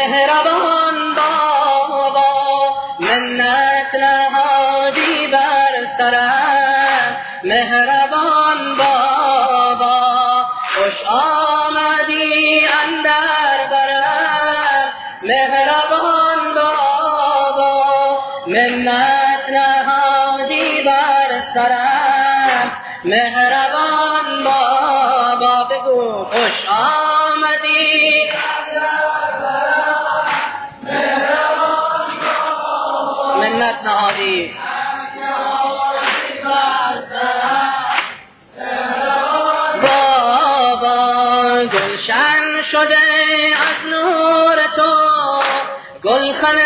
مهربان بابا منت نهادی بر سرم مهربان بابا خوش آمدی اندر برم مهربان بابا منت نهادی بر سرم مهربان بابا بگو خوش آمدی منت نهادی بابا گلشن شده از نور تو گلخن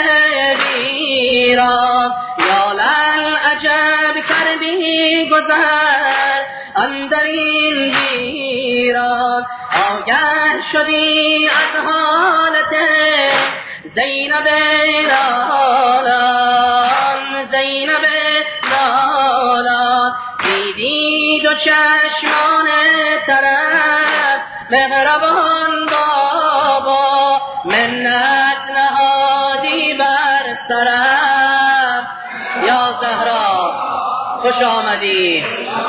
ویران یا للعجب کردی گذر اندر این ویران آگه شدی از حالت زینب نالان زینب نالان دیدی دو چشمان طرف مهربان بابا منت نهادی بر سرم یا زهرا خوش آمدی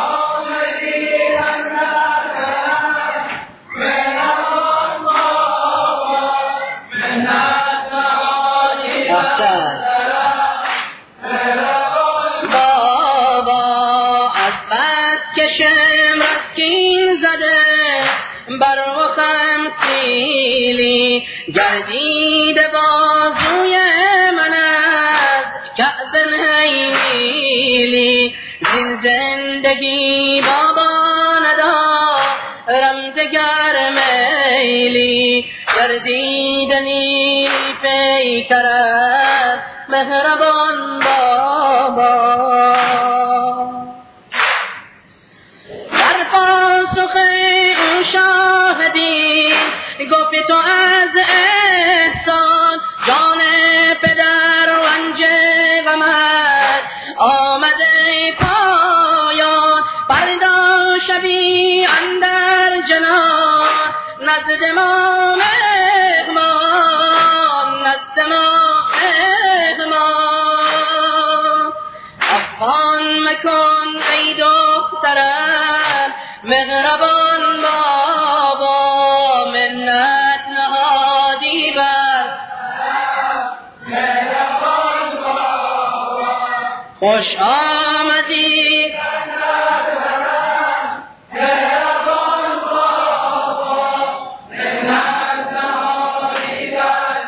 بر رخم سیلی گردیده بازوی من از کعب نیلی زین زندگی بابا ندارم دگر میلی گردیدنی پیکر از مهربان بابا در پاسخ شاهدی گفت تو از احسان جان پدر رنج غمت آمده پایان فردا شبی اندر جنان نزد ما مهمان نزد ما مهمان افغان مکن ای دخترم مهربان بابا منت نهادی بر مهربان بابا خوش آمدی مهربان بابا منت نهادی بر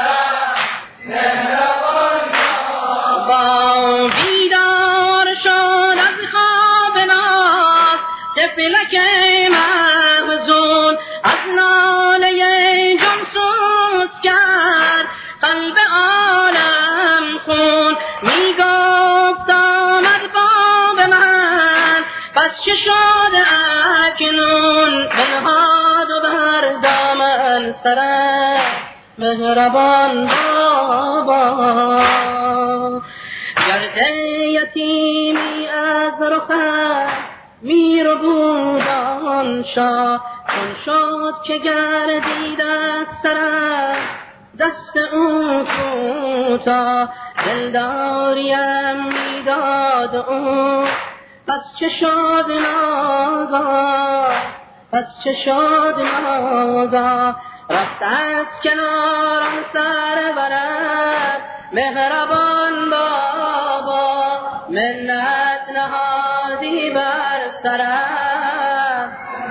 مهربان بابا بیدار شد از خواب ناز طفلک محزون از ناله جان سوز کرد قلب عالم خون میگفت آمد باب من پس چه شد اکنون بنهاد و بر دامن سرم مهربان بابا گرد یتیمی از رخت میر بودان شاه چون شد که گردید از سرم دست او کوتا دلداریم میداد او پس چه شد ناگاه پس چه شد ناگاه رفت از کنارم سر برد مهربان بابا منت نهادی بر سرم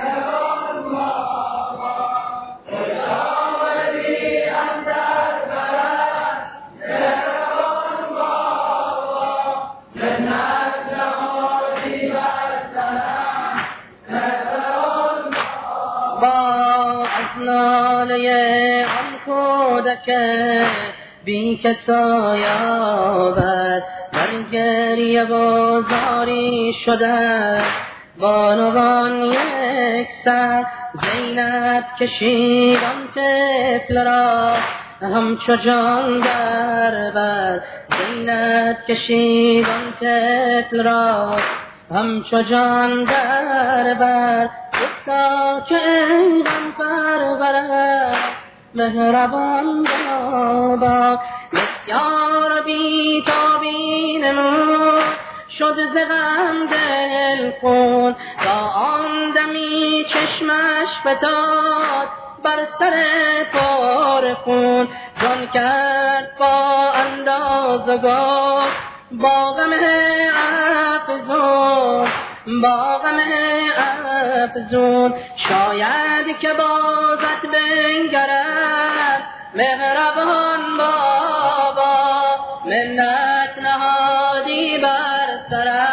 ناله آن کودک بی کسا یابد در گریه و زاری شده بانوان یک سر زینب کشید آن طفل را همچو جان در بر زینب کشید آن طفل را همچو جان در بر گفتا که ای غم پرورم مهربان بابا. بسیار بیتابی نمود شد ز غم دل خون، تا آن دمی چشمش فتاد بر سر پر خون. جان کرد با انداز و گفت با غم افزون، با غم افزون، شاید که بازت بنگرد مهربان بابا. منت نهادی بر سرم